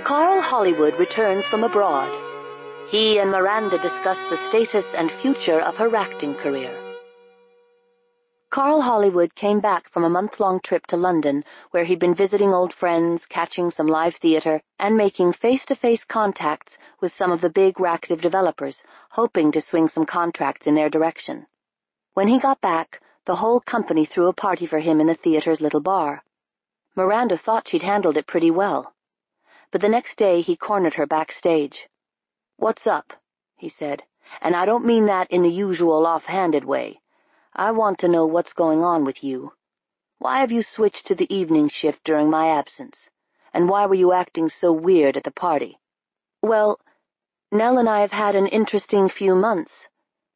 Carl Hollywood returns from abroad. He and Miranda discuss the status and future of her acting career. Carl Hollywood came back from a month-long trip to London, where he'd been visiting old friends, catching some live theater, and making face-to-face contacts with some of the big reactive developers, hoping to swing some contracts in their direction. When he got back, the whole company threw a party for him in the theater's little bar. Miranda thought she'd handled it pretty well. But the next day he cornered her backstage. "What's up?" he said, "and I don't mean that in the usual off-handed way. I want to know what's going on with you. Why have you switched to the evening shift during my absence? And why were you acting so weird at the party?" "Well, Nell and I have had an interesting few months."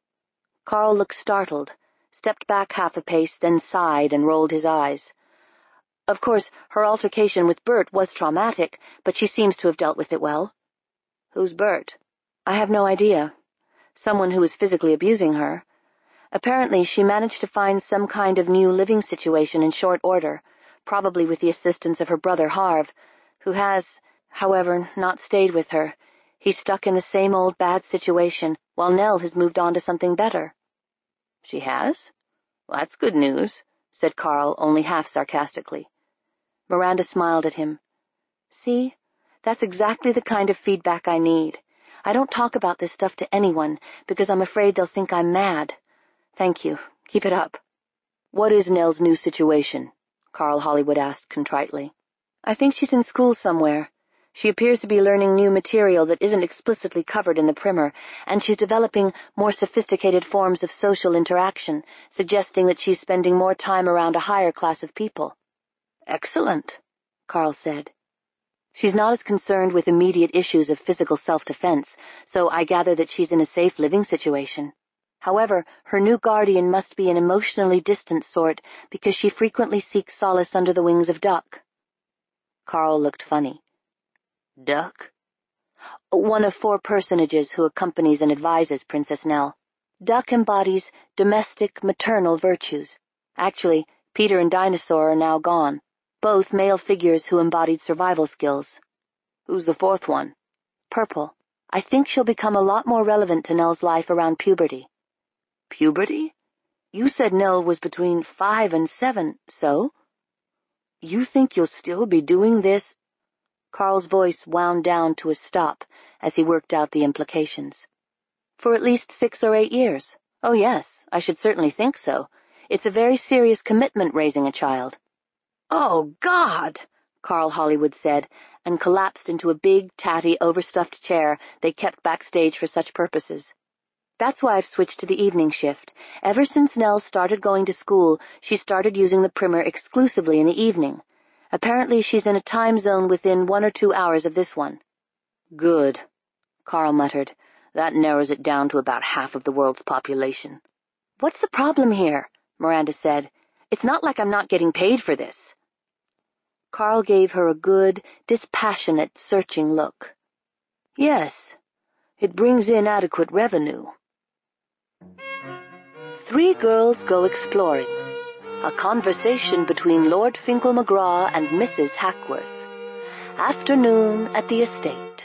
Carl looked startled, stepped back half a pace, then sighed and rolled his eyes. "Of course, her altercation with Bert was traumatic, but she seems to have dealt with it well." "Who's Bert?" "I have no idea. Someone who was physically abusing her. Apparently she managed to find some kind of new living situation in short order, probably with the assistance of her brother Harv, who has, however, not stayed with her. He's stuck in the same old bad situation, while Nell has moved on to something better." "She has? Well, that's good news," said Carl, only half sarcastically. Miranda smiled at him. "See, that's exactly the kind of feedback I need. I don't talk about this stuff to anyone, because I'm afraid they'll think I'm mad. Thank you. Keep it up." "What is Nell's new situation?" Carl Hollywood asked contritely. "I think she's in school somewhere. She appears to be learning new material that isn't explicitly covered in the primer, and she's developing more sophisticated forms of social interaction, suggesting that she's spending more time around a higher class of people." "Excellent," Carl said. "She's not as concerned with immediate issues of physical self-defense, so I gather that she's in a safe living situation. However, her new guardian must be an emotionally distant sort, because she frequently seeks solace under the wings of Duck." Carl looked funny. "Duck?" "One of 4 personages who accompanies and advises Princess Nell. Duck embodies domestic, maternal virtues. Actually, Peter and Dinosaur are now gone, both male figures who embodied survival skills." "Who's the 4th one?" "Purple. I think she'll become a lot more relevant to Nell's life around puberty." "Puberty? You said Nell was between 5 and 7, so? You think you'll still be doing this?" Carl's voice wound down to a stop as he worked out the implications. "For at least 6 or 8 years. Oh yes, I should certainly think so. It's a very serious commitment raising a child." "Oh, God!" Carl Hollywood said, and collapsed into a big, tatty, overstuffed chair they kept backstage for such purposes. "That's why I've switched to the evening shift. Ever since Nell started going to school, she started using the primer exclusively in the evening. Apparently she's in a time zone within 1 or 2 hours of this one." "Good," Carl muttered. "That narrows it down to about half of the world's population." "What's the problem here?" Miranda said. "It's not like I'm not getting paid for this." Carl gave her a good, dispassionate, searching look. "Yes, it brings in adequate revenue." 3 Girls Go Exploring. A conversation between Lord Finkel McGraw and Mrs. Hackworth. Afternoon at the estate.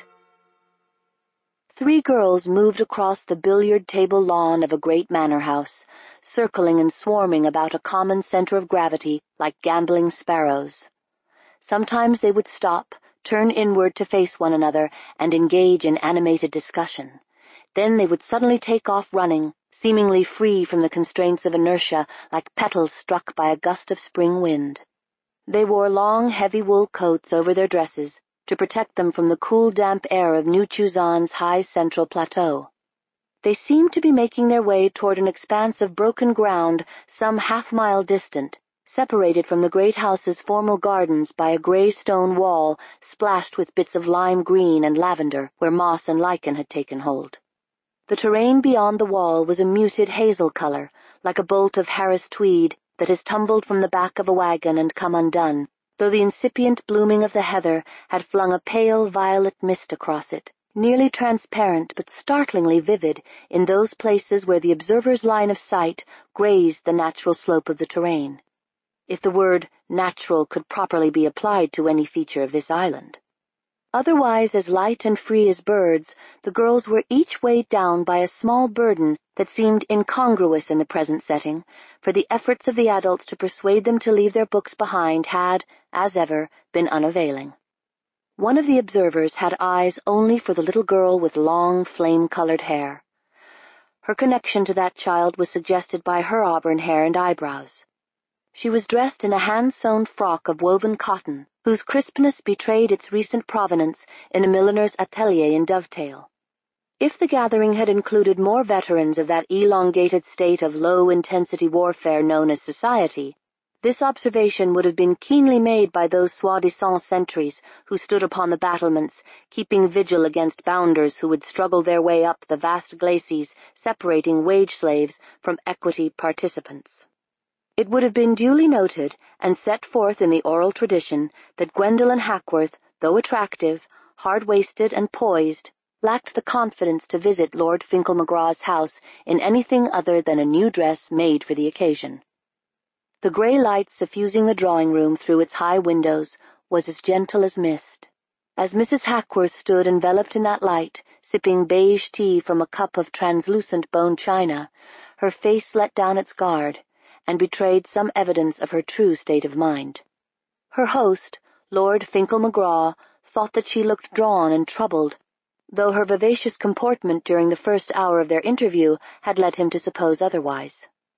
3 girls moved across the billiard table lawn of a great manor house, circling and swarming about a common center of gravity like gambling sparrows. Sometimes they would stop, turn inward to face one another, and engage in animated discussion. Then they would suddenly take off running, seemingly free from the constraints of inertia like petals struck by a gust of spring wind. They wore long, heavy wool coats over their dresses to protect them from the cool, damp air of New Chuzan's high central plateau. They seemed to be making their way toward an expanse of broken ground some half-mile distant, separated from the great house's formal gardens by a gray stone wall splashed with bits of lime green and lavender where moss and lichen had taken hold. The terrain beyond the wall was a muted hazel color, like a bolt of Harris tweed that has tumbled from the back of a wagon and come undone, though the incipient blooming of the heather had flung a pale violet mist across it, nearly transparent but startlingly vivid in those places where the observer's line of sight grazed the natural slope of the terrain, if the word natural could properly be applied to any feature of this island. Otherwise as light and free as birds, the girls were each weighed down by a small burden that seemed incongruous in the present setting, for the efforts of the adults to persuade them to leave their books behind had, as ever, been unavailing. One of the observers had eyes only for the little girl with long, flame-colored hair. Her connection to that child was suggested by her auburn hair and eyebrows. She was dressed in a hand-sewn frock of woven cotton, whose crispness betrayed its recent provenance in a milliner's atelier in Dovetail. If the gathering had included more veterans of that elongated state of low-intensity warfare known as society, this observation would have been keenly made by those soi-disant sentries who stood upon the battlements, keeping vigil against bounders who would struggle their way up the vast glacis separating wage slaves from equity participants. It would have been duly noted and set forth in the oral tradition that Gwendolen Hackworth, though attractive, hard-waisted, and poised, lacked the confidence to visit Lord Finkelmagraw's house in anything other than a new dress made for the occasion. The grey light suffusing the drawing-room through its high windows was as gentle as mist. As Mrs. Hackworth stood enveloped in that light, sipping beige tea from a cup of translucent bone china, her face let down its guard, and betrayed some evidence of her true state of mind. Her host, Lord Finkelmagraw, thought that she looked drawn and troubled, though her vivacious comportment during the first hour of their interview had led him to suppose otherwise.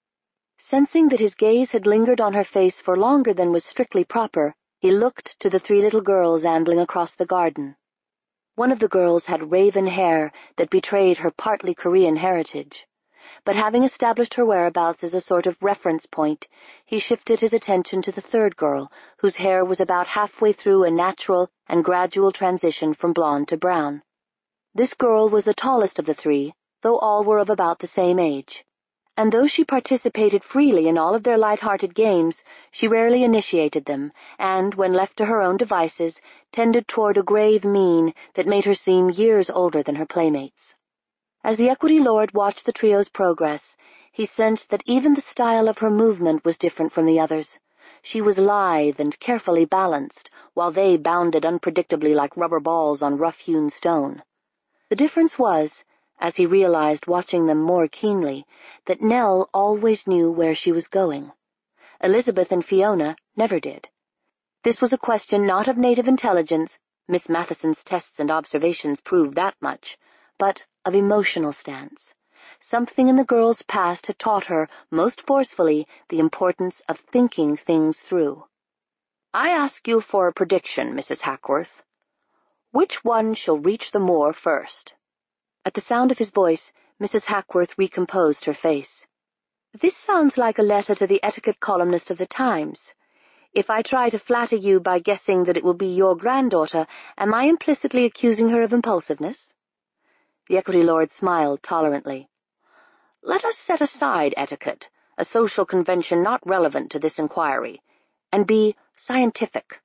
Sensing that his gaze had lingered on her face for longer than was strictly proper, he looked to the three little girls ambling across the garden. One of the girls had raven hair that betrayed her partly Korean heritage, but having established her whereabouts as a sort of reference point, he shifted his attention to the third girl, whose hair was about halfway through a natural and gradual transition from blonde to brown. This girl was the tallest of the three, though all were of about the same age, and though she participated freely in all of their light-hearted games, she rarely initiated them, and, when left to her own devices, tended toward a grave mien that made her seem years older than her playmates. As the Equity Lord watched the trio's progress, he sensed that even the style of her movement was different from the others. She was lithe and carefully balanced, while they bounded unpredictably like rubber balls on rough-hewn stone. The difference was, as he realized watching them more keenly, that Nell always knew where she was going. Elizabeth and Fiona never did. This was a question not of native intelligence, Miss Matheson's tests and observations proved that much, but of emotional stance. Something in the girl's past had taught her, most forcefully, the importance of thinking things through. "I ask you for a prediction, Mrs. Hackworth. Which one shall reach the moor first?" At the sound of his voice, Mrs. Hackworth recomposed her face. "This sounds like a letter to the etiquette columnist of the Times. If I try to flatter you by guessing that it will be your granddaughter, am I implicitly accusing her of impulsiveness?" The Equity Lord smiled tolerantly. "Let us set aside etiquette, a social convention not relevant to this inquiry, and be scientific."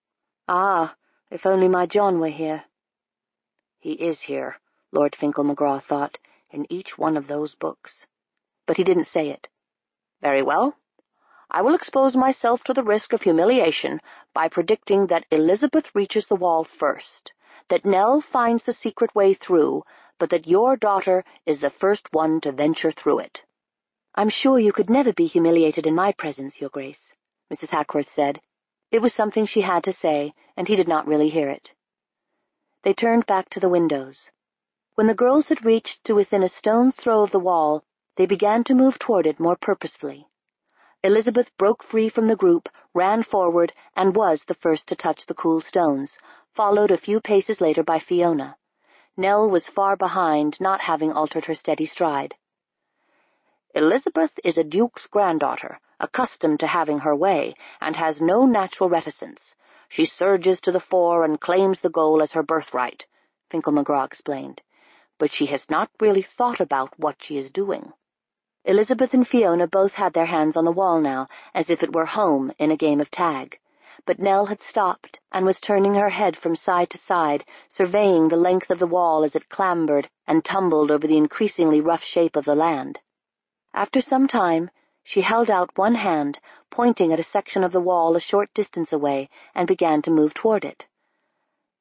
"Ah, if only my John were here." "He is here," Lord Finkelmagraw thought, "in each one of those books." But he didn't say it. "Very well. I will expose myself to the risk of humiliation by predicting that Elizabeth reaches the wall first, that Nell finds the secret way through, but that your daughter is the first one to venture through it." "I'm sure you could never be humiliated in my presence, Your Grace," Mrs. Hackworth said. It was something she had to say, and he did not really hear it. They turned back to the windows. When the girls had reached to within a stone's throw of the wall, they began to move toward it more purposefully. Elizabeth broke free from the group, ran forward, and was the first to touch the cool stones, followed a few paces later by Fiona. Nell was far behind, not having altered her steady stride. "Elizabeth is a duke's granddaughter, accustomed to having her way, and has no natural reticence. She surges to the fore and claims the goal as her birthright," Finkelmagraw explained. "But she has not really thought about what she is doing." Elizabeth and Fiona both had their hands on the wall now, as if it were home in a game of tag. But Nell had stopped, and was turning her head from side to side, surveying the length of the wall as it clambered and tumbled over the increasingly rough shape of the land. After some time, she held out one hand, pointing at a section of the wall a short distance away, and began to move toward it.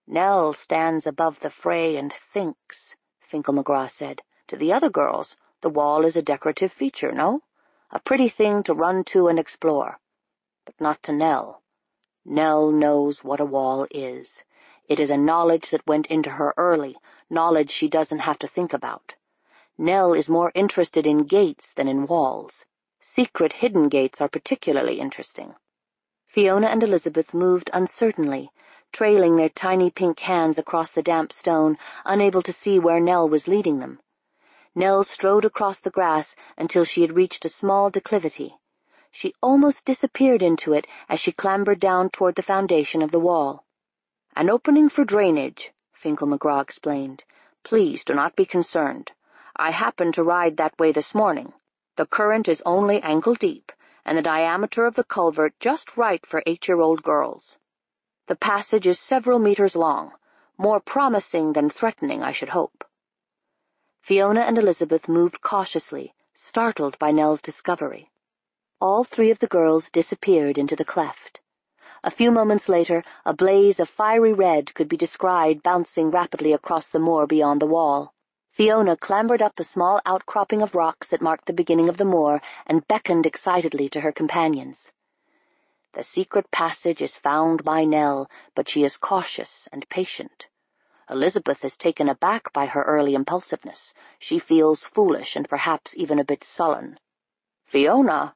Nell stands above the fray and thinks, Finkel McGraw said. To the other girls, the wall is a decorative feature, no? A pretty thing to run to and explore. But not to Nell. Nell knows what a wall is. It is a knowledge that went into her early, knowledge she doesn't have to think about. Nell is more interested in gates than in walls. Secret hidden gates are particularly interesting. Fiona and Elizabeth moved uncertainly, trailing their tiny pink hands across the damp stone, unable to see where Nell was leading them. Nell strode across the grass until she had reached a small declivity. She almost disappeared into it as she clambered down toward the foundation of the wall. "An opening for drainage," Finkel McGraw explained. "Please do not be concerned. I happened to ride that way this morning. The current is only ankle-deep, and the diameter of the culvert just right for 8-year-old girls. The passage is several meters long, more promising than threatening, I should hope." Fiona and Elizabeth moved cautiously, startled by Nell's discovery. All 3 of the girls disappeared into the cleft. A few moments later, a blaze of fiery red could be descried bouncing rapidly across the moor beyond the wall. Fiona clambered up a small outcropping of rocks that marked the beginning of the moor and beckoned excitedly to her companions. "The secret passage is found by Nell, but she is cautious and patient. Elizabeth is taken aback by her early impulsiveness. She feels foolish and perhaps even a bit sullen. Fiona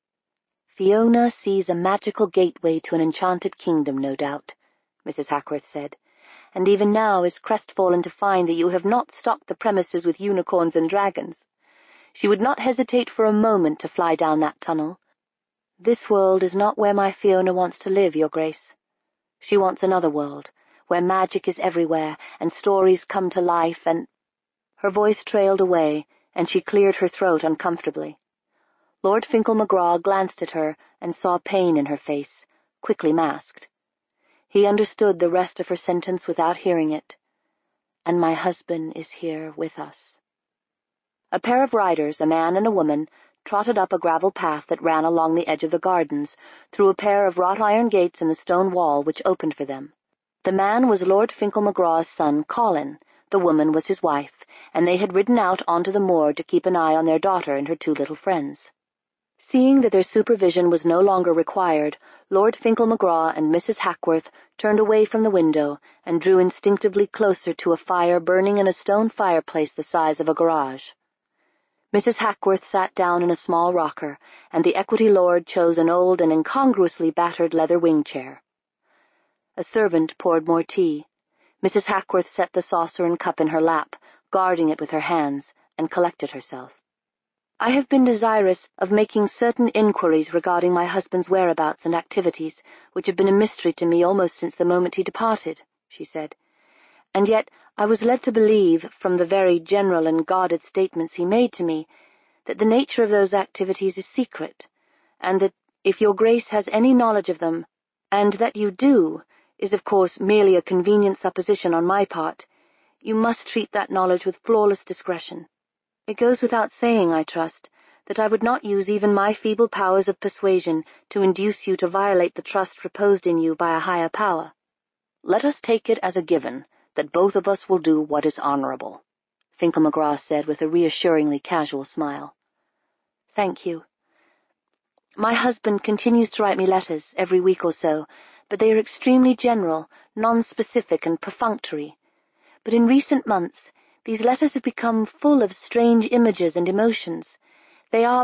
sees a magical gateway to an enchanted kingdom, no doubt," Mrs. Hackworth said, "and even now is crestfallen to find that you have not stocked the premises with unicorns and dragons. She would not hesitate for a moment to fly down that tunnel. This world is not where my Fiona wants to live, Your Grace. She wants another world, where magic is everywhere, and stories come to life, and—" Her voice trailed away, and she cleared her throat uncomfortably. Lord Finkel McGraw glanced at her and saw pain in her face, quickly masked. He understood the rest of her sentence without hearing it. "And my husband is here with us." A pair of riders, a man and a woman, trotted up a gravel path that ran along the edge of the gardens, through a pair of wrought-iron gates in the stone wall which opened for them. The man was Lord Finkel McGraw's son, Colin. The woman was his wife, and they had ridden out onto the moor to keep an eye on their daughter and her 2 little friends. Seeing that their supervision was no longer required, Lord Finkel McGraw and Mrs. Hackworth turned away from the window and drew instinctively closer to a fire burning in a stone fireplace the size of a garage. Mrs. Hackworth sat down in a small rocker, and the Equity Lord chose an old and incongruously battered leather wing-chair. A servant poured more tea. Mrs. Hackworth set the saucer and cup in her lap, guarding it with her hands, and collected herself. "I have been desirous of making certain inquiries regarding my husband's whereabouts and activities, which have been a mystery to me almost since the moment he departed," she said. "And yet I was led to believe, from the very general and guarded statements he made to me, that the nature of those activities is secret, and that, if Your Grace has any knowledge of them, and that you do, is of course merely a convenient supposition on my part, you must treat that knowledge with flawless discretion. It goes without saying, I trust, that I would not use even my feeble powers of persuasion to induce you to violate the trust reposed in you by a higher power. Let us take it as a given that both of us will do what is honorable," Finkel McGraw said with a reassuringly casual smile. "Thank you. My husband continues to write me letters every week or so, but they are extremely general, non-specific, and perfunctory. But in recent months, these letters have become full of strange images and emotions. They are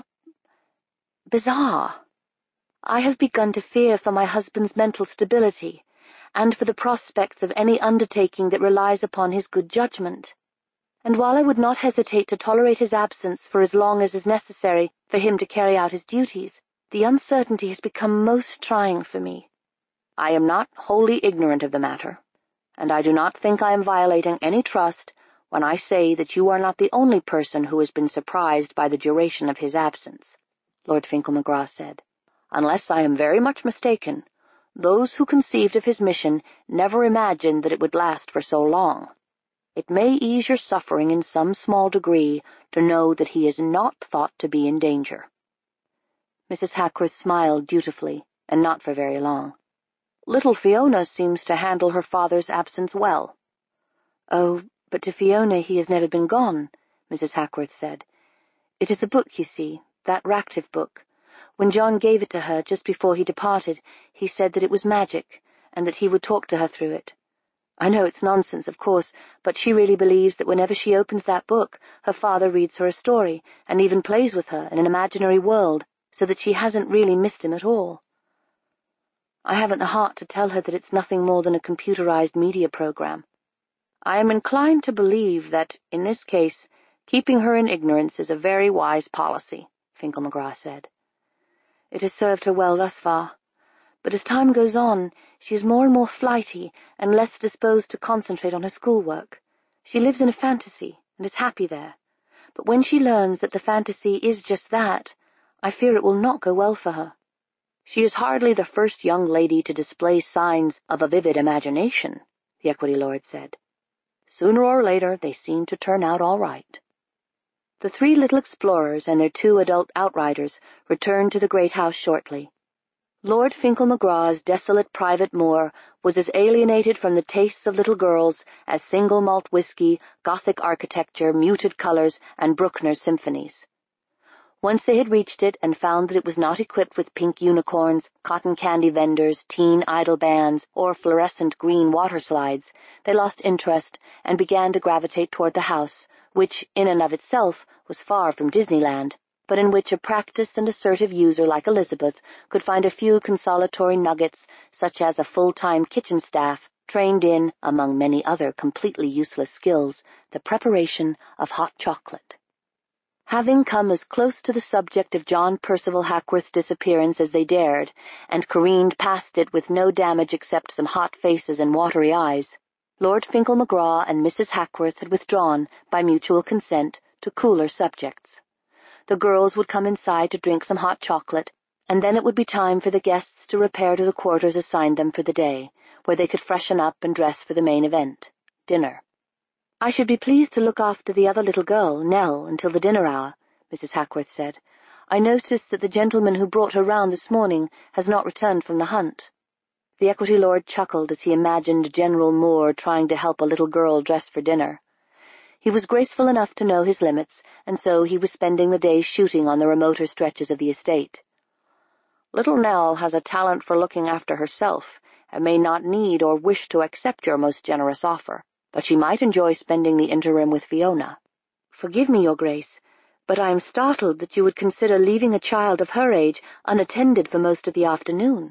bizarre. I have begun to fear for my husband's mental stability, and for the prospects of any undertaking that relies upon his good judgment. And while I would not hesitate to tolerate his absence for as long as is necessary for him to carry out his duties, the uncertainty has become most trying for me. I am not wholly ignorant of the matter, and I do not think I am violating any trust when I say that you are not the only person who has been surprised by the duration of his absence," Lord Finkel McGraw said. "Unless I am very much mistaken, those who conceived of his mission never imagined that it would last for so long. It may ease your suffering in some small degree to know that he is not thought to be in danger." Mrs. Hackworth smiled dutifully, and not for very long. Little Fiona seems to handle her father's absence well." "Oh, but to Fiona he has never been gone," Mrs. Hackworth said. "It is the book, you see, that Ractive book. When John gave it to her just before he departed, he said that it was magic, and that he would talk to her through it. I know it's nonsense, of course, but she really believes that whenever she opens that book, her father reads her a story, and even plays with her in an imaginary world, so that she hasn't really missed him at all. I haven't the heart to tell her that it's nothing more than a computerized media program. I am inclined to believe that, in this case, keeping her in ignorance is a very wise policy," Finkel McGraw said. "It has served her well thus far. But as time goes on, she is more and more flighty and less disposed to concentrate on her schoolwork. She lives in a fantasy and is happy there. But when she learns that the fantasy is just that, I fear it will not go well for her." "She is hardly the first young lady to display signs of a vivid imagination," the Equity Lord said. "Sooner or later they seem to turn out all right." The three little explorers and their 2 adult outriders returned to the great house shortly. Lord Finkel McGraw's desolate private moor was as alienated from the tastes of little girls as single malt whiskey, Gothic architecture, muted colors, and Bruckner's symphonies. Once they had reached it and found that it was not equipped with pink unicorns, cotton candy vendors, teen idol bands, or fluorescent green water slides, they lost interest and began to gravitate toward the house, which, in and of itself, was far from Disneyland, but in which a practiced and assertive user like Elizabeth could find a few consolatory nuggets, such as a full-time kitchen staff trained in, among many other completely useless skills, the preparation of hot chocolate. Having come as close to the subject of John Percival Hackworth's disappearance as they dared, and careened past it with no damage except some hot faces and watery eyes, Lord Finkel McGraw and Mrs. Hackworth had withdrawn, by mutual consent, to cooler subjects. The girls would come inside to drink some hot chocolate, and then it would be time for the guests to repair to the quarters assigned them for the day, where they could freshen up and dress for the main event, dinner. "I should be pleased to look after the other little girl, Nell, until the dinner hour," Mrs. Hackworth said. "I noticed that the gentleman who brought her round this morning has not returned from the hunt." The Equity Lord chuckled as he imagined General Moore trying to help a little girl dress for dinner. He was graceful enough to know his limits, and so he was spending the day shooting on the remoter stretches of the estate. "Little Nell has a talent for looking after herself, and may not need or wish to accept your most generous offer, but she might enjoy spending the interim with Fiona." "Forgive me, Your Grace, but I am startled that you would consider leaving a child of her age unattended for most of the afternoon."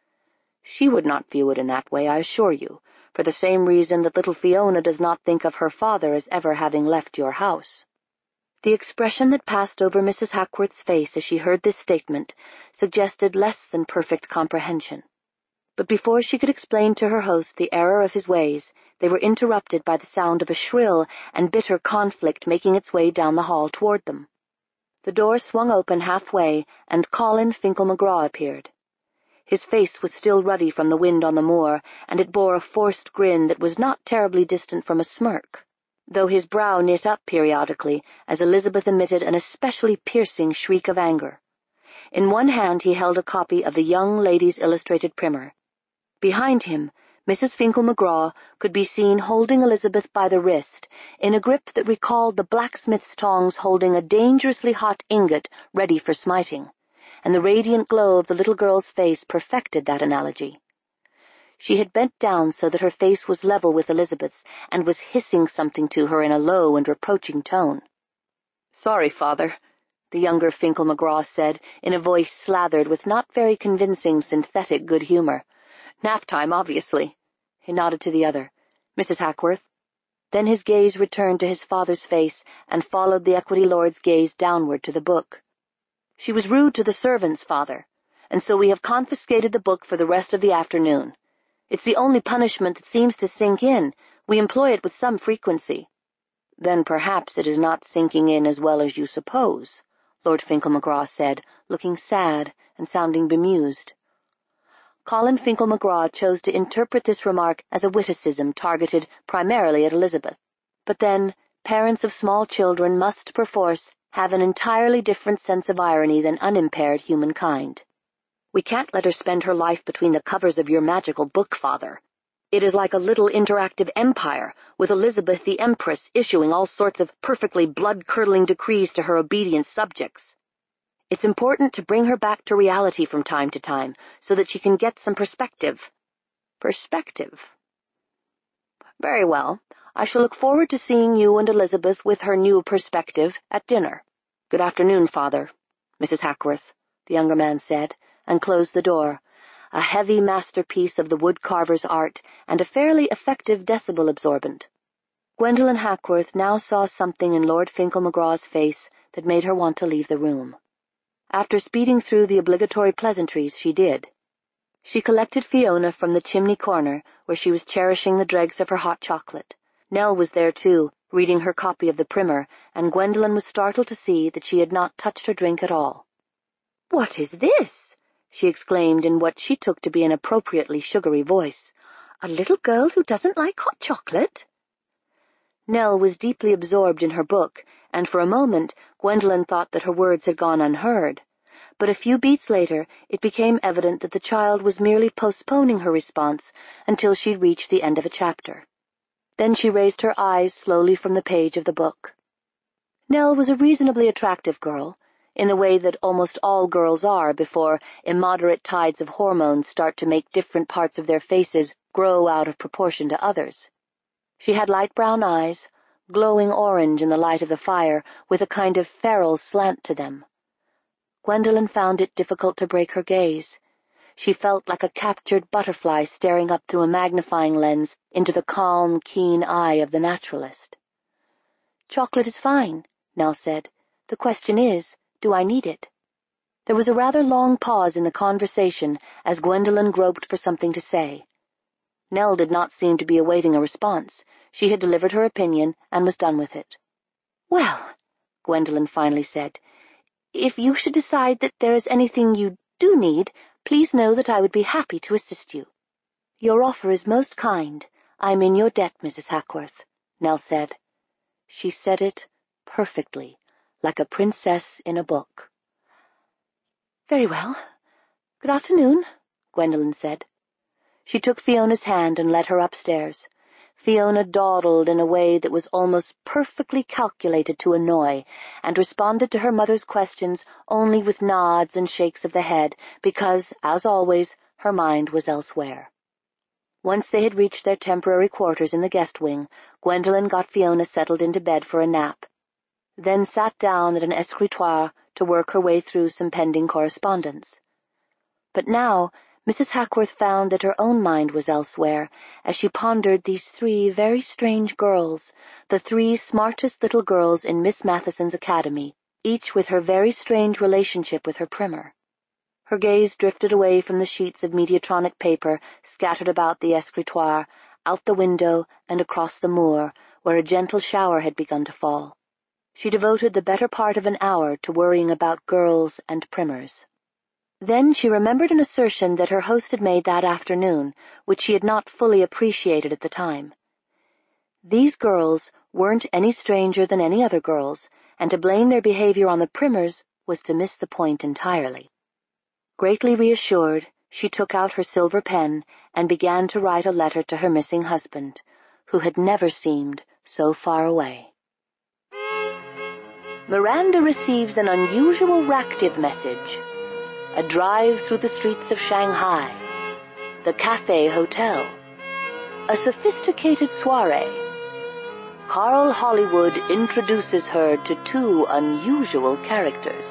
"She would not view it in that way, I assure you, for the same reason that little Fiona does not think of her father as ever having left your house." The expression that passed over Mrs. Hackworth's face as she heard this statement suggested less than perfect comprehension. But before she could explain to her host the error of his ways, they were interrupted by the sound of a shrill and bitter conflict making its way down the hall toward them. The door swung open halfway, and Colin Finkel McGraw appeared. His face was still ruddy from the wind on the moor, and it bore a forced grin that was not terribly distant from a smirk, though his brow knit up periodically as Elizabeth emitted an especially piercing shriek of anger. In one hand he held a copy of the Young Ladies' Illustrated Primer. Behind him, Mrs. Finkel McGraw could be seen holding Elizabeth by the wrist in a grip that recalled the blacksmith's tongs holding a dangerously hot ingot ready for smiting, and the radiant glow of the little girl's face perfected that analogy. She had bent down so that her face was level with Elizabeth's, and was hissing something to her in a low and reproaching tone. "Sorry, Father," the younger Finkel McGraw said, in a voice slathered with not very convincing synthetic good humor. "Nap time, obviously." He nodded to the other. "Mrs. Hackworth?" Then his gaze returned to his father's face and followed the Equity Lord's gaze downward to the book. "She was rude to the servants, Father, and so we have confiscated the book for the rest of the afternoon. It's the only punishment that seems to sink in. We employ it with some frequency." "Then perhaps it is not sinking in as well as you suppose," Lord Finkel McGraw said, looking sad and sounding bemused. Colin Finkel McGraw chose to interpret this remark as a witticism targeted primarily at Elizabeth. But then, parents of small children must, perforce, have an entirely different sense of irony than unimpaired humankind. We can't let her spend her life between the covers of your magical book, Father. It is like a little interactive empire, with Elizabeth the Empress issuing all sorts of perfectly blood-curdling decrees to her obedient subjects. It's important to bring her back to reality from time to time, so that she can get some perspective. Perspective. Very well. I shall look forward to seeing you and Elizabeth with her new perspective at dinner. Good afternoon, Father, Mrs. Hackworth, the younger man said, and closed the door, a heavy masterpiece of the woodcarver's art and a fairly effective decibel absorbent. Gwendolen Hackworth now saw something in Lord Finkelmagraw's face that made her want to leave the room. After speeding through the obligatory pleasantries, she did. She collected Fiona from the chimney corner, where she was cherishing the dregs of her hot chocolate. Nell was there, too, reading her copy of the Primer, and Gwendolen was startled to see that she had not touched her drink at all. "What is this?" she exclaimed in what she took to be an appropriately sugary voice. "A little girl who doesn't like hot chocolate?" Nell was deeply absorbed in her book, and for a moment Gwendolen thought that her words had gone unheard. But a few beats later it became evident that the child was merely postponing her response until she'd reached the end of a chapter. Then she raised her eyes slowly from the page of the book. Nell was a reasonably attractive girl, in the way that almost all girls are before immoderate tides of hormones start to make different parts of their faces grow out of proportion to others. She had light brown eyes, glowing orange in the light of the fire, with a kind of feral slant to them. Gwendolen found it difficult to break her gaze. She felt like a captured butterfly staring up through a magnifying lens into the calm, keen eye of the naturalist. "Chocolate is fine," Nell said. "The question is, do I need it?" There was a rather long pause in the conversation as Gwendolen groped for something to say. Nell did not seem to be awaiting a response. She had delivered her opinion and was done with it. "Well," Gwendolen finally said, "if you should decide that there is anything you do need, please know that I would be happy to assist you." "Your offer is most kind. I'm in your debt, Mrs. Hackworth," Nell said. She said it perfectly, like a princess in a book. "Very well. Good afternoon," Gwendolen said. She took Fiona's hand and led her upstairs. Fiona dawdled in a way that was almost perfectly calculated to annoy, and responded to her mother's questions only with nods and shakes of the head, because, as always, her mind was elsewhere. Once they had reached their temporary quarters in the guest wing, Gwendolen got Fiona settled into bed for a nap, then sat down at an escritoire to work her way through some pending correspondence. But now Mrs. Hackworth found that her own mind was elsewhere as she pondered these three very strange girls, the three smartest little girls in Miss Matheson's academy, each with her very strange relationship with her Primer. Her gaze drifted away from the sheets of Mediatronic paper scattered about the escritoire, out the window and across the moor, where a gentle shower had begun to fall. She devoted the better part of an hour to worrying about girls and Primers. Then she remembered an assertion that her host had made that afternoon, which she had not fully appreciated at the time. These girls weren't any stranger than any other girls, and to blame their behavior on the Primers was to miss the point entirely. Greatly reassured, she took out her silver pen and began to write a letter to her missing husband, who had never seemed so far away. Miranda receives an unusual reactive message. A drive through the streets of Shanghai. The Cathay Hotel. A sophisticated soiree. Carl Hollywood introduces her to two unusual characters.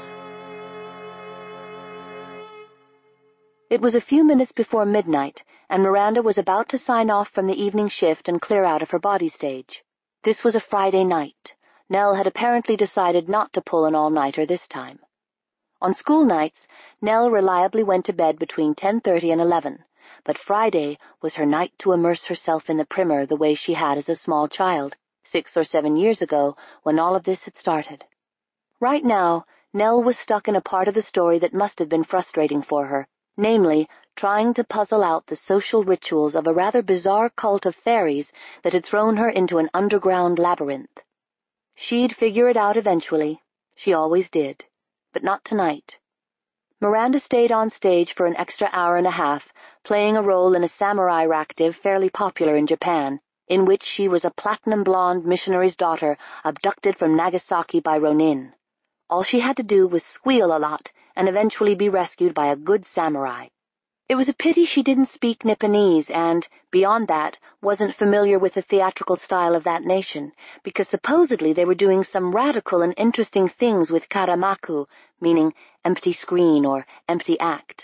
It was a few minutes before midnight, and Miranda was about to sign off from the evening shift and clear out of her body stage. This was a Friday night. Nell had apparently decided not to pull an all-nighter this time. On school nights, Nell reliably went to bed between 10:30 and 11, but Friday was her night to immerse herself in the Primer the way she had as a small child, 6 or 7 years ago, when all of this had started. Right now, Nell was stuck in a part of the story that must have been frustrating for her, namely, trying to puzzle out the social rituals of a rather bizarre cult of fairies that had thrown her into an underground labyrinth. She'd figure it out eventually. She always did. But not tonight. Miranda stayed on stage for an extra hour and a half, playing a role in a samurai ractive fairly popular in Japan, in which she was a platinum-blonde missionary's daughter abducted from Nagasaki by Ronin. All she had to do was squeal a lot and eventually be rescued by a good samurai. It was a pity she didn't speak Nipponese and, beyond that, wasn't familiar with the theatrical style of that nation, because supposedly they were doing some radical and interesting things with karamaku, meaning empty screen or empty act.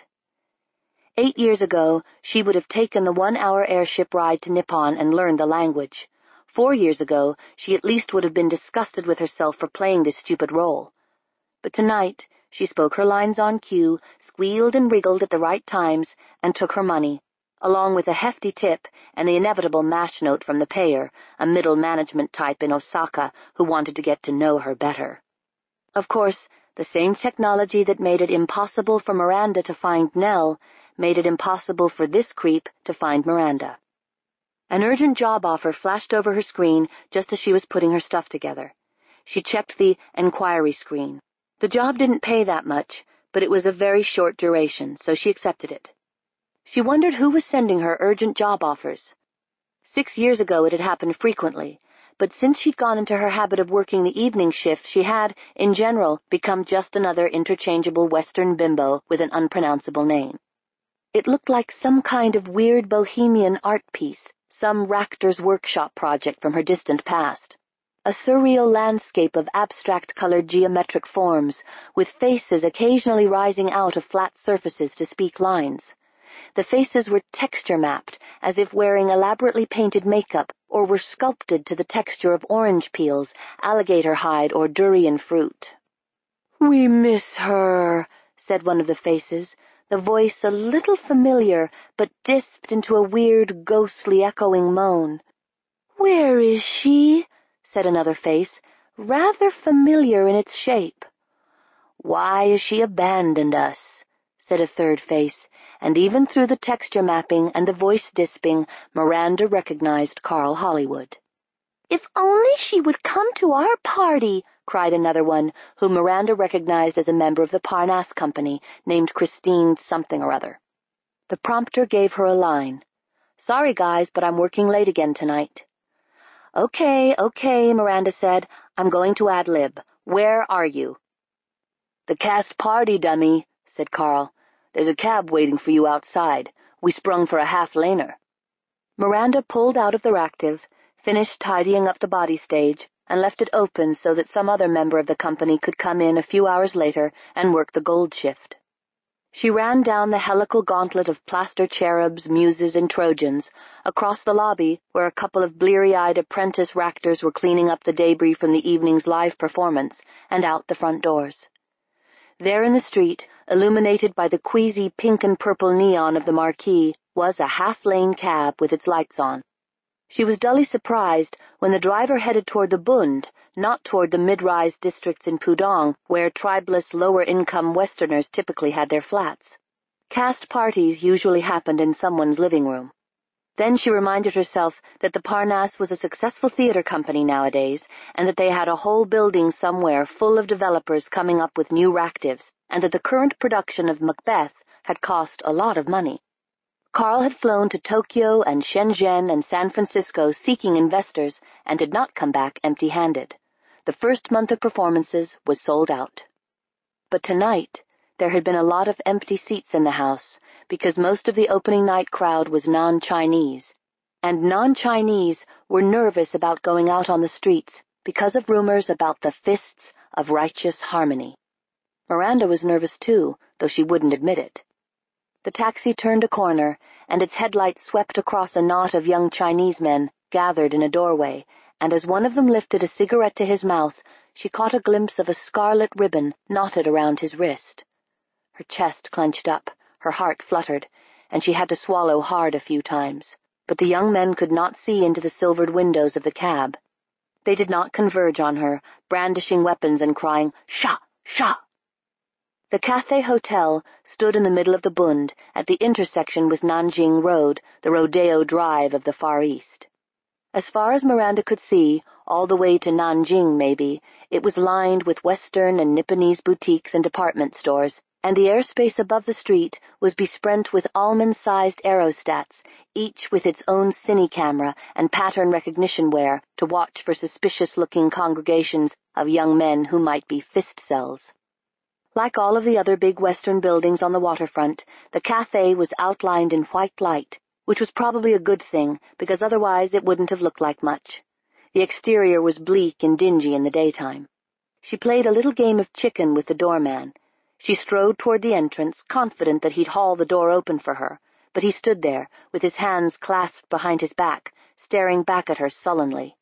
8 years ago, she would have taken the 1-hour airship ride to Nippon and learned the language. 4 years ago, she at least would have been disgusted with herself for playing this stupid role. But tonight, she spoke her lines on cue, squealed and wriggled at the right times, and took her money, along with a hefty tip and the inevitable mash note from the payer, a middle management type in Osaka who wanted to get to know her better. Of course, the same technology that made it impossible for Miranda to find Nell made it impossible for this creep to find Miranda. An urgent job offer flashed over her screen just as she was putting her stuff together. She checked the enquiry screen. The job didn't pay that much, but it was of very short duration, so she accepted it. She wondered who was sending her urgent job offers. 6 years ago it had happened frequently, but since she'd gone into her habit of working the evening shift, she had, in general, become just another interchangeable Western bimbo with an unpronounceable name. It looked like some kind of weird bohemian art piece, some Rachter's workshop project from her distant past. A surreal landscape of abstract-colored geometric forms, with faces occasionally rising out of flat surfaces to speak lines. The faces were texture-mapped, as if wearing elaborately painted makeup, or were sculpted to the texture of orange peels, alligator hide, or durian fruit. "We miss her," said one of the faces, the voice a little familiar, but disped into a weird, ghostly, echoing moan. "Where is she?" said another face, rather familiar in its shape. "Why has she abandoned us?" said a third face, and even through the texture mapping and the voice disping, Miranda recognized Carl Hollywood. "If only she would come to our party," cried another one, whom Miranda recognized as a member of the Parnasse Company, named Christine something or other. The prompter gave her a line. "Sorry, guys, but I'm working late again tonight." Okay, Miranda said. "I'm going to ad-lib. Where are you?" "The cast party, dummy," said Carl. "There's a cab waiting for you outside. We sprung for a half-laner." Miranda pulled out of the ractive, finished tidying up the body stage, and left it open so that some other member of the company could come in a few hours later and work the gold shift. She ran down the helical gauntlet of plaster cherubs, muses, and Trojans, across the lobby where a couple of bleary-eyed apprentice Ractors were cleaning up the debris from the evening's live performance, and out the front doors. There in the street, illuminated by the queasy pink and purple neon of the marquee, was a half-lane cab with its lights on. She was dully surprised when the driver headed toward the Bund, not toward the mid-rise districts in Pudong, where tribeless, lower-income Westerners typically had their flats. Cast parties usually happened in someone's living room. Then she reminded herself that the Parnasse was a successful theater company nowadays, and that they had a whole building somewhere full of developers coming up with new ractives, and that the current production of Macbeth had cost a lot of money. Carl had flown to Tokyo and Shenzhen and San Francisco seeking investors and did not come back empty-handed. The first month of performances was sold out. But tonight, there had been a lot of empty seats in the house, because most of the opening night crowd was non-Chinese, and non-Chinese were nervous about going out on the streets because of rumors about the fists of righteous harmony. Miranda was nervous too, though she wouldn't admit it. The taxi turned a corner, and its headlights swept across a knot of young Chinese men gathered in a doorway, and as one of them lifted a cigarette to his mouth, she caught a glimpse of a scarlet ribbon knotted around his wrist. Her chest clenched up, her heart fluttered, and she had to swallow hard a few times, but the young men could not see into the silvered windows of the cab. They did not converge on her, brandishing weapons and crying, "Shah! Shah!" The Cathay Hotel stood in the middle of the Bund, at the intersection with Nanjing Road, the Rodeo Drive of the Far East. As far as Miranda could see, all the way to Nanjing maybe, it was lined with Western and Nipponese boutiques and department stores, and the airspace above the street was besprent with almond-sized aerostats, each with its own cine camera and pattern recognition wear to watch for suspicious-looking congregations of young men who might be fist cells. Like all of the other big western buildings on the waterfront, the cafe was outlined in white light, which was probably a good thing, because otherwise it wouldn't have looked like much. The exterior was bleak and dingy in the daytime. She played a little game of chicken with the doorman. She strode toward the entrance, confident that he'd haul the door open for her, but he stood there, with his hands clasped behind his back, staring back at her sullenly.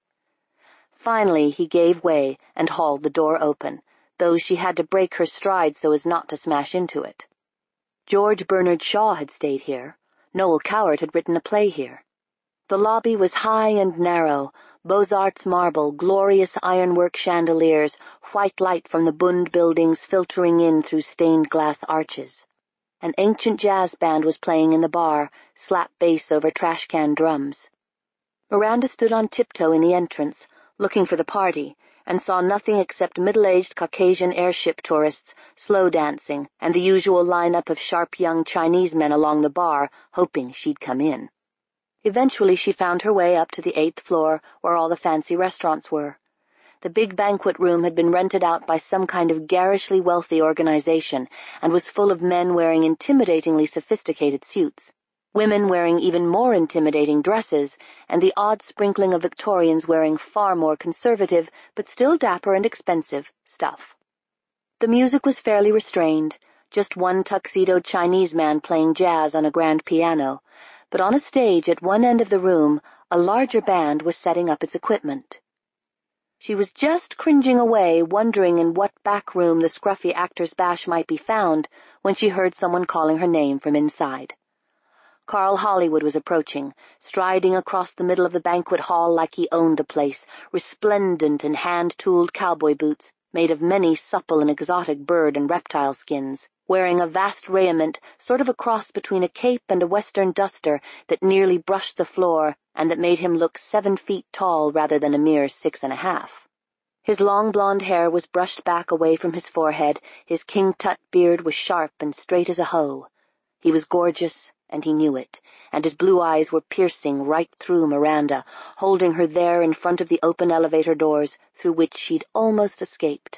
Finally he gave way and hauled the door open, though she had to break her stride so as not to smash into it. George Bernard Shaw had stayed here. Noel Coward had written a play here. The lobby was high and narrow, Beaux-Arts marble, glorious ironwork chandeliers, white light from the Bund buildings filtering in through stained glass arches. An ancient jazz band was playing in the bar, slap bass over trash can drums. Miranda stood on tiptoe in the entrance, looking for the party, and saw nothing except middle-aged Caucasian airship tourists slow dancing and the usual lineup of sharp young Chinese men along the bar, hoping she'd come in. Eventually she found her way up to the 8th floor, where all the fancy restaurants were. The big banquet room had been rented out by some kind of garishly wealthy organization and was full of men wearing intimidatingly sophisticated suits, women wearing even more intimidating dresses, and the odd sprinkling of Victorians wearing far more conservative, but still dapper and expensive, stuff. The music was fairly restrained, just one tuxedoed Chinese man playing jazz on a grand piano, but on a stage at one end of the room, a larger band was setting up its equipment. She was just cringing away, wondering in what back room the scruffy actor's bash might be found, when she heard someone calling her name from inside. Carl Hollywood was approaching, striding across the middle of the banquet hall like he owned the place, resplendent in hand-tooled cowboy boots, made of many supple and exotic bird and reptile skins, wearing a vast raiment, sort of a cross between a cape and a western duster that nearly brushed the floor and that made him look 7 feet tall rather than a mere 6.5. His long blonde hair was brushed back away from his forehead, his King Tut beard was sharp and straight as a hoe. He was gorgeous, and he knew it, and his blue eyes were piercing right through Miranda, holding her there in front of the open elevator doors through which she'd almost escaped.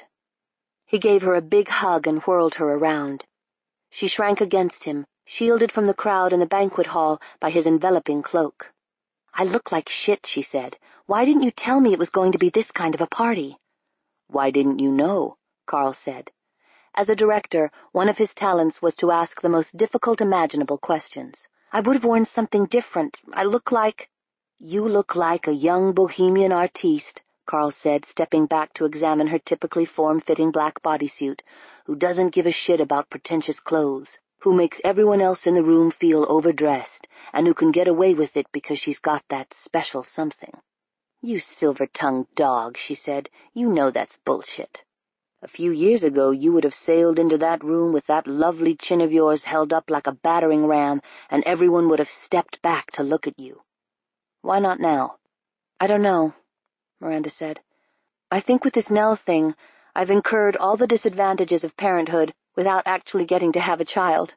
He gave her a big hug and whirled her around. She shrank against him, shielded from the crowd in the banquet hall by his enveloping cloak. "I look like shit," she said. "Why didn't you tell me it was going to be this kind of a party?" "Why didn't you know?" Carl said. As a director, one of his talents was to ask the most difficult imaginable questions. "I would have worn something different. I look like—" "You look like a young bohemian artiste," Carl said, stepping back to examine her typically form-fitting black bodysuit, "who doesn't give a shit about pretentious clothes, who makes everyone else in the room feel overdressed, and who can get away with it because she's got that special something." "You silver-tongued dog," she said. "You know that's bullshit. A few years ago you would have sailed into that room with that lovely chin of yours held up like a battering ram, and everyone would have stepped back to look at you. Why not now?" "I don't know," Miranda said. "I think with this Nell thing, I've incurred all the disadvantages of parenthood without actually getting to have a child."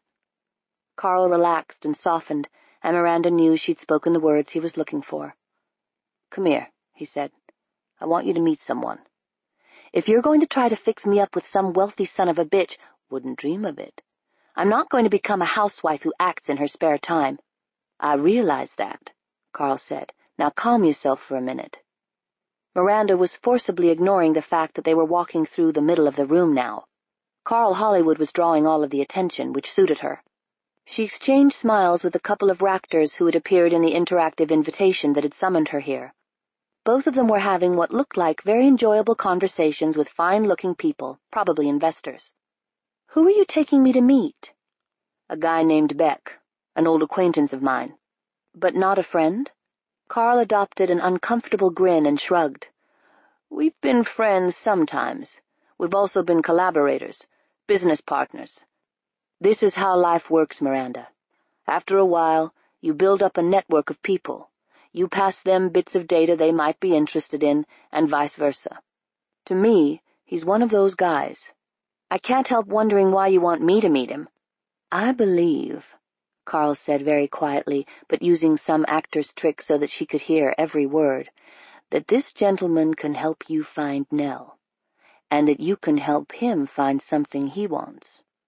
Carl relaxed and softened, and Miranda knew she'd spoken the words he was looking for. "Come here," he said. "I want you to meet someone. If you're going to try to fix me up with some wealthy son of a bitch, wouldn't dream of it. I'm not going to become a housewife who acts in her spare time." "I realize that," Carl said. "Now calm yourself for a minute." Miranda was forcibly ignoring the fact that they were walking through the middle of the room now. Carl Hollywood was drawing all of the attention, which suited her. She exchanged smiles with a couple of Raptors who had appeared in the interactive invitation that had summoned her here. Both of them were having what looked like very enjoyable conversations with fine-looking people, probably investors. "Who are you taking me to meet?" "A guy named Beck, an old acquaintance of mine." "But not a friend?" Carl adopted an uncomfortable grin and shrugged. "We've been friends sometimes. We've also been collaborators, business partners. This is how life works, Miranda. After a while, you build up a network of people. You pass them bits of data they might be interested in, and vice versa. To me, he's one of those guys." I can't help wondering why you want me to meet him. I believe, Carl said very quietly, but using some actor's trick so that she could hear every word, that this gentleman can help you find Nell, and that you can help him find something he wants.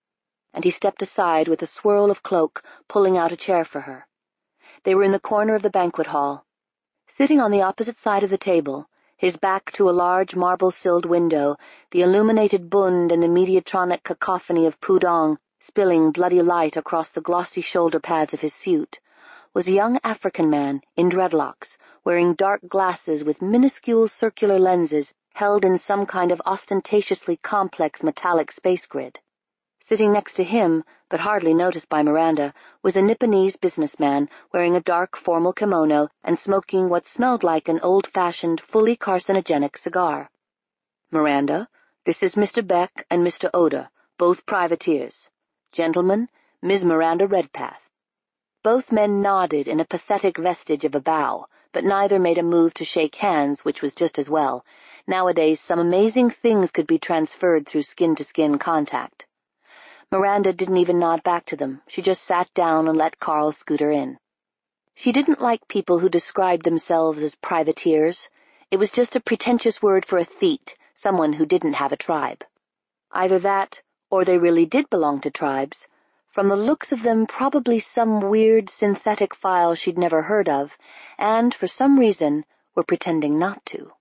And he stepped aside with a swirl of cloak, pulling out a chair for her. They were in the corner of the banquet hall. Sitting on the opposite side of the table, his back to a large marble-silled window, the illuminated Bund and the Mediatronic cacophony of Pudong spilling bloody light across the glossy shoulder pads of his suit, was a young African man in dreadlocks, wearing dark glasses with minuscule circular lenses held in some kind of ostentatiously complex metallic space grid. Sitting next to him, but hardly noticed by Miranda, was a Nipponese businessman wearing a dark formal kimono and smoking what smelled like an old-fashioned, fully carcinogenic cigar. "Miranda, this is Mr. Beck and Mr. Oda, both privateers. Gentlemen, Ms. Miranda Redpath." Both men nodded in a pathetic vestige of a bow, but neither made a move to shake hands, which was just as well. Nowadays, some amazing things could be transferred through skin-to-skin contact. Miranda didn't even nod back to them. She just sat down and let Carl scoot her in. She didn't like people who described themselves as privateers. It was just a pretentious word for a theet, someone who didn't have a tribe. Either that, or they really did belong to tribes. From the looks of them, probably some weird synthetic file she'd never heard of, and, for some reason, were pretending not to.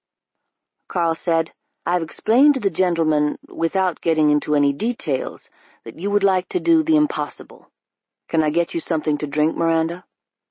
Carl said, "I've explained to the gentleman, without getting into any details, that you would like to do the impossible. Can I get you something to drink, Miranda?"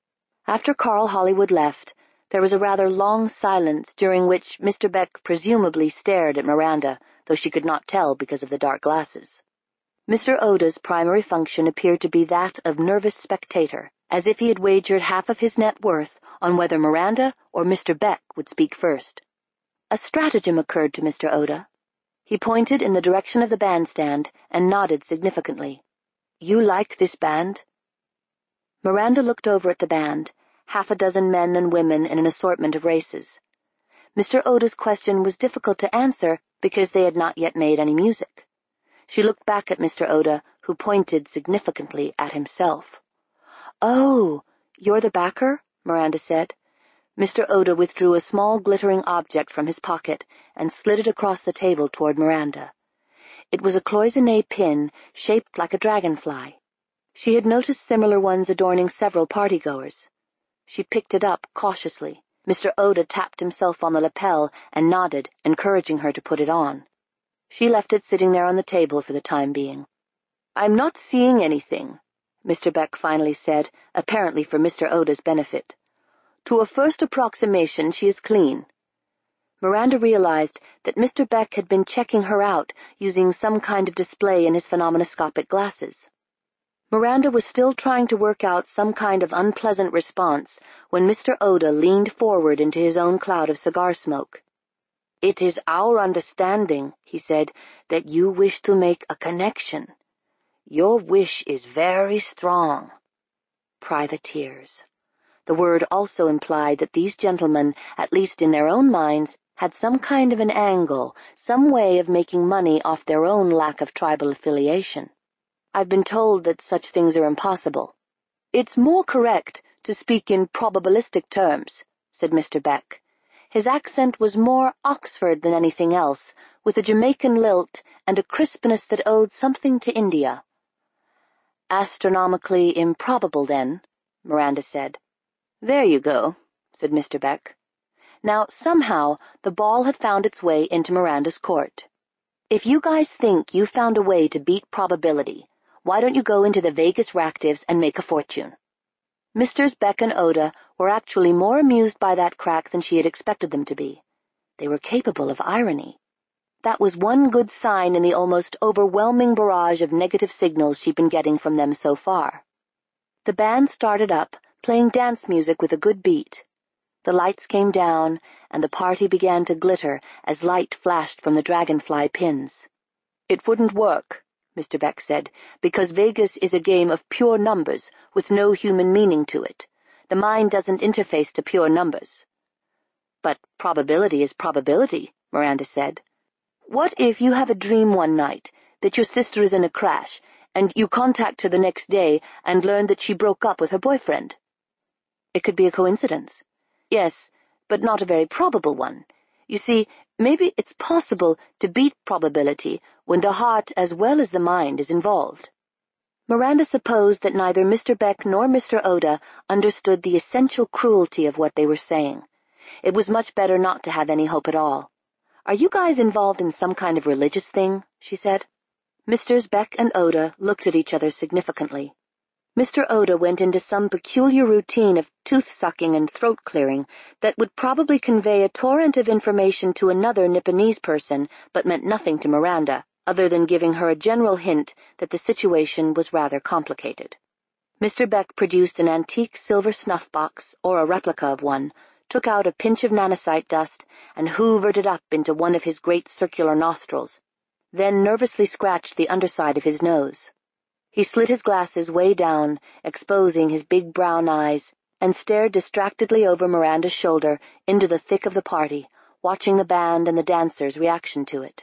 After Carl Hollywood left, there was a rather long silence during which Mr. Beck presumably stared at Miranda, though she could not tell because of the dark glasses. Mr. Oda's primary function appeared to be that of nervous spectator, as if he had wagered half of his net worth on whether Miranda or Mr. Beck would speak first. A stratagem occurred to Mr. Oda. He pointed in the direction of the bandstand and nodded significantly. "You like this band?" Miranda looked over at the band, half a dozen men and women in an assortment of races. Mr. Oda's question was difficult to answer because they had not yet made any music. She looked back at Mr. Oda, who pointed significantly at himself. "Oh, you're the backer?" Miranda said. Mr. Oda withdrew a small glittering object from his pocket and slid it across the table toward Miranda. It was a cloisonné pin shaped like a dragonfly. She had noticed similar ones adorning several partygoers. She picked it up cautiously. Mr. Oda tapped himself on the lapel and nodded, encouraging her to put it on. She left it sitting there on the table for the time being. "I'm not seeing anything," Mr. Beck finally said, apparently for Mr. Oda's benefit. "To a first approximation, she is clean." Miranda realized that Mr. Beck had been checking her out using some kind of display in his phenomenoscopic glasses. Miranda was still trying to work out some kind of unpleasant response when Mr. Oda leaned forward into his own cloud of cigar smoke. "It is our understanding," he said, "that you wish to make a connection. Your wish is very strong." Privateers. The word also implied that these gentlemen, at least in their own minds, had some kind of an angle, some way of making money off their own lack of tribal affiliation. "I've been told that such things are impossible." "It's more correct to speak in probabilistic terms," said Mr. Beck. His accent was more Oxford than anything else, with a Jamaican lilt and a crispness that owed something to India. "Astronomically improbable, then," Miranda said. "There you go," said Mr. Beck. Now, somehow, the ball had found its way into Miranda's court. "If you guys think you found a way to beat probability, why don't you go into the Vegas Ractives and make a fortune?" Misters Beck and Oda were actually more amused by that crack than she had expected them to be. They were capable of irony. That was one good sign in the almost overwhelming barrage of negative signals she'd been getting from them so far. The band started up, playing dance music with a good beat. The lights came down, and the party began to glitter as light flashed from the dragonfly pins. "It wouldn't work," Mr. Beck said, "because Vegas is a game of pure numbers with no human meaning to it. The mind doesn't interface to pure numbers." "But probability is probability," Miranda said. "What if you have a dream one night that your sister is in a crash, and you contact her the next day and learn that she broke up with her boyfriend. It could be a coincidence. Yes, but not a very probable one. You see, maybe it's possible to beat probability when the heart as well as the mind is involved. Miranda supposed that neither Mr. Beck nor Mr. Oda understood the essential cruelty of what they were saying. It was much better not to have any hope at all. "Are you guys involved in some kind of religious thing?" she said. Misters Beck and Oda looked at each other significantly. Mr. Oda went into some peculiar routine of tooth-sucking and throat-clearing that would probably convey a torrent of information to another Nipponese person, but meant nothing to Miranda, other than giving her a general hint that the situation was rather complicated. Mr. Beck produced an antique silver snuff-box, or a replica of one, took out a pinch of nanosite dust, and hoovered it up into one of his great circular nostrils, then nervously scratched the underside of his nose. He slid his glasses way down, exposing his big brown eyes, and stared distractedly over Miranda's shoulder into the thick of the party, watching the band and the dancers' reaction to it.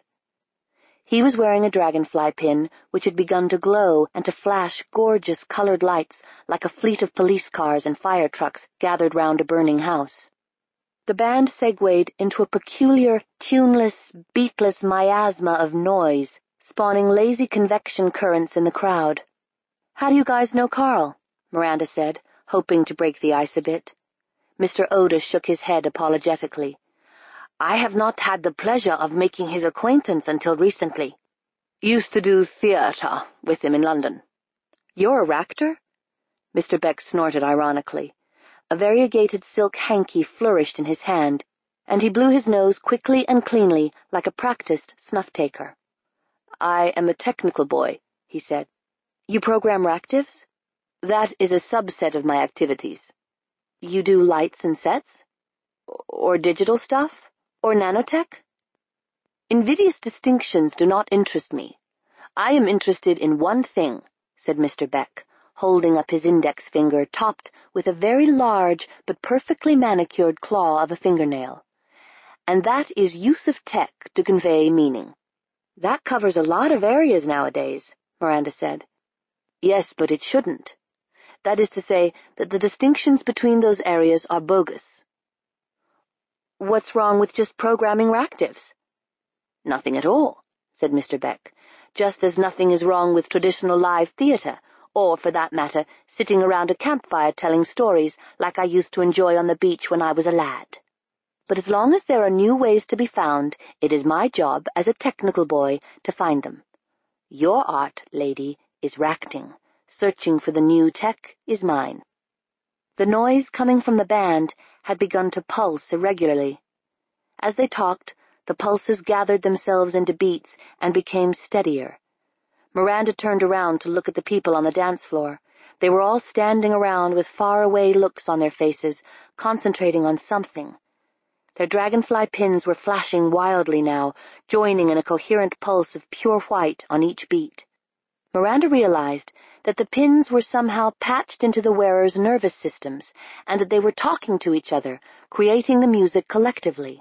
He was wearing a dragonfly pin which had begun to glow and to flash gorgeous colored lights like a fleet of police cars and fire trucks gathered round a burning house. The band segued into a peculiar, tuneless, beatless miasma of noise, spawning lazy convection currents in the crowd. "How do you guys know Carl?" Miranda said, hoping to break the ice a bit. Mr. Oda shook his head apologetically. "I have not had the pleasure of making his acquaintance until recently. Used to do theatre with him in London." "You're a actor?" Mr. Beck snorted ironically. A variegated silk hanky flourished in his hand, and he blew his nose quickly and cleanly like a practiced snuff-taker. "I am a technical boy," he said. "You program reactives?" "That is a subset of my activities." "You do lights and sets? Or digital stuff? Or nanotech?" "Invidious distinctions do not interest me. I am interested in one thing," said Mr. Beck, holding up his index finger topped with a very large but perfectly manicured claw of a fingernail. "And that is use of tech to convey meaning." "That covers a lot of areas nowadays," Miranda said. "Yes, but it shouldn't. That is to say that the distinctions between those areas are bogus." "What's wrong with just programming reactives?" "Nothing at all," said Mr. Beck, "just as nothing is wrong with traditional live theatre, or, for that matter, sitting around a campfire telling stories like I used to enjoy on the beach when I was a lad. But as long as there are new ways to be found, it is my job as a technical boy to find them. Your art, lady, is racting. Searching for the new tech is mine." The noise coming from the band had begun to pulse irregularly. As they talked, the pulses gathered themselves into beats and became steadier. Miranda turned around to look at the people on the dance floor. They were all standing around with far-away looks on their faces, concentrating on something. Their dragonfly pins were flashing wildly now, joining in a coherent pulse of pure white on each beat. Miranda realized that the pins were somehow patched into the wearers' nervous systems, and that they were talking to each other, creating the music collectively.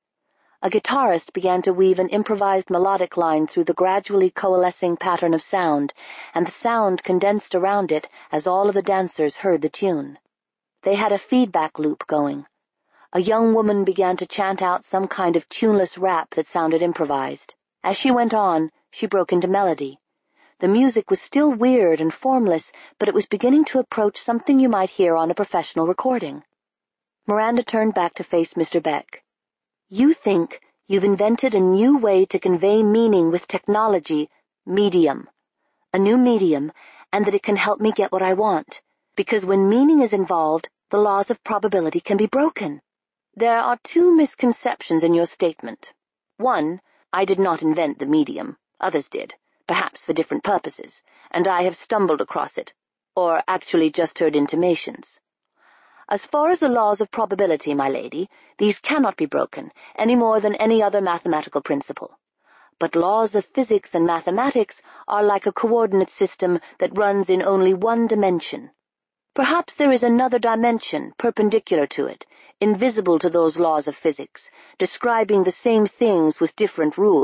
A guitarist began to weave an improvised melodic line through the gradually coalescing pattern of sound, and the sound condensed around it as all of the dancers heard the tune. They had a feedback loop going. A young woman began to chant out some kind of tuneless rap that sounded improvised. As she went on, she broke into melody. The music was still weird and formless, but it was beginning to approach something you might hear on a professional recording. Miranda turned back to face Mr. Beck. "You think you've invented a new way to convey meaning with technology, medium. A new medium, and that it can help me get what I want. Because when meaning is involved, the laws of probability can be broken." "There are two misconceptions in your statement. One, I did not invent the medium. Others did, perhaps for different purposes, and I have stumbled across it, or actually just heard intimations. As far as the laws of probability, my lady, these cannot be broken, any more than any other mathematical principle. But laws of physics and mathematics are like a coordinate system that runs in only one dimension. Perhaps there is another dimension perpendicular to it, invisible to those laws of physics, describing the same things with different rules,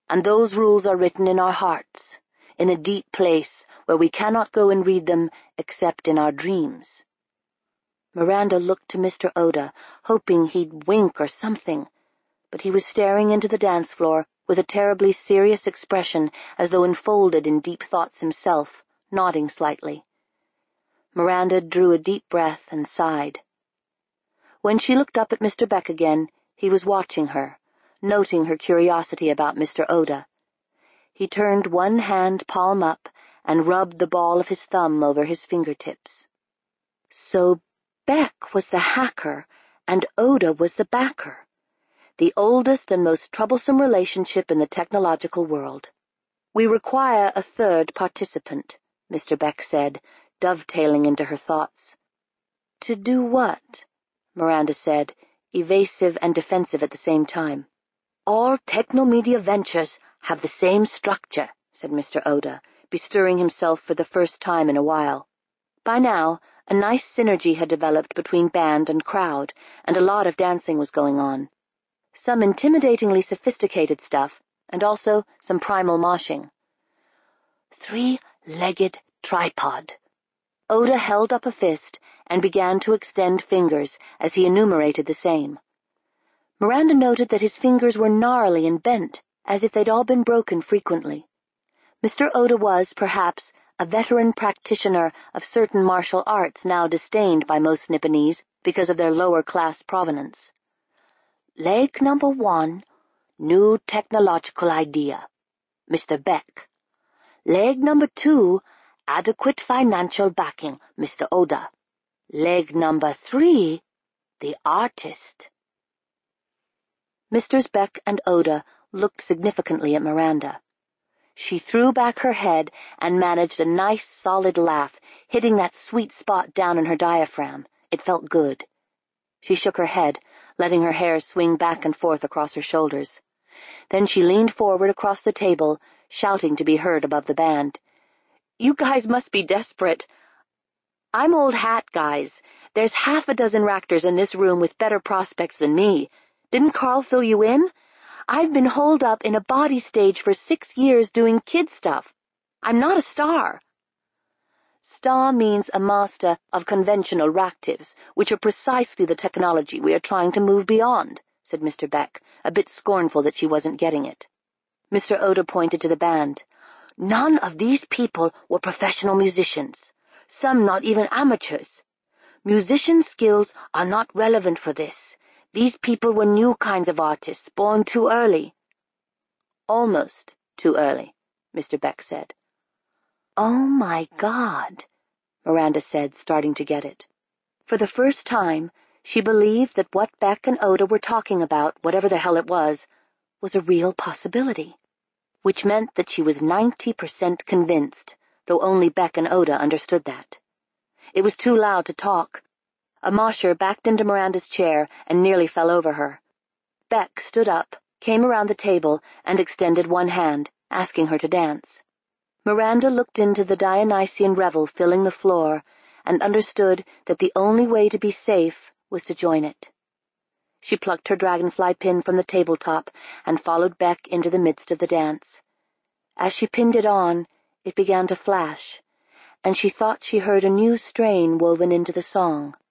and those rules are written in our hearts, in a deep place where we cannot go and read them except in our dreams. Miranda looked to Mr. Oda, hoping he'd wink or something, but he was staring into the dance floor with a terribly serious expression, as though enfolded in deep thoughts himself, nodding slightly. Miranda drew a deep breath and sighed. When she looked up at Mr. Beck again, he was watching her, noting her curiosity about Mr. Oda. He turned one hand palm up and rubbed the ball of his thumb over his fingertips. So Beck was the hacker, and Oda was the backer. The oldest and most troublesome relationship in the technological world. "We require a third participant," Mr. Beck said, dovetailing into her thoughts. "To do what?" Miranda said, evasive and defensive at the same time. "All technomedia ventures have the same structure," said Mr. Oda, bestirring himself for the first time in a while. By now, a nice synergy had developed between band and crowd, and a lot of dancing was going on. Some intimidatingly sophisticated stuff, and also some primal moshing. "Three-legged tripod." Oda held up a fist and began to extend fingers as he enumerated the same. Miranda noted that his fingers were gnarly and bent, as if they'd all been broken frequently. Mr. Oda was, perhaps, a veteran practitioner of certain martial arts now disdained by most Nipponese because of their lower-class provenance. "Leg number 1, new technological idea, Mr. Beck. Leg number 2, adequate financial backing, Mr. Oda. Leg number 3, the artist." Messrs. Beck and Oda looked significantly at Miranda. She threw back her head and managed a nice, solid laugh, hitting that sweet spot down in her diaphragm. It felt good. She shook her head, letting her hair swing back and forth across her shoulders. Then she leaned forward across the table, shouting to be heard above the band. "You guys must be desperate. I'm old hat, guys. There's half a dozen actors in this room with better prospects than me. Didn't Carl fill you in? I've been holed up in a body stage for 6 years doing kid stuff. I'm not a star." "Star means a master of conventional ractives, which are precisely the technology we are trying to move beyond," said Mr. Beck, a bit scornful that she wasn't getting it. Mr. Oda pointed to the band. "None of these people were professional musicians, some not even amateurs. Musician skills are not relevant for this. These people were new kinds of artists, born too early." "Almost too early," Mr. Beck said. "Oh, my God," Miranda said, starting to get it. For the first time, she believed that what Beck and Oda were talking about, whatever the hell it was a real possibility, which meant that she was 90% convinced, though only Beck and Oda understood that. It was too loud to talk. A mosher backed into Miranda's chair and nearly fell over her. Beck stood up, came around the table, and extended one hand, asking her to dance. Miranda looked into the Dionysian revel filling the floor and understood that the only way to be safe was to join it. She plucked her dragonfly pin from the tabletop and followed Beck into the midst of the dance. As she pinned it on, it began to flash, and she thought she heard a new strain woven into the song.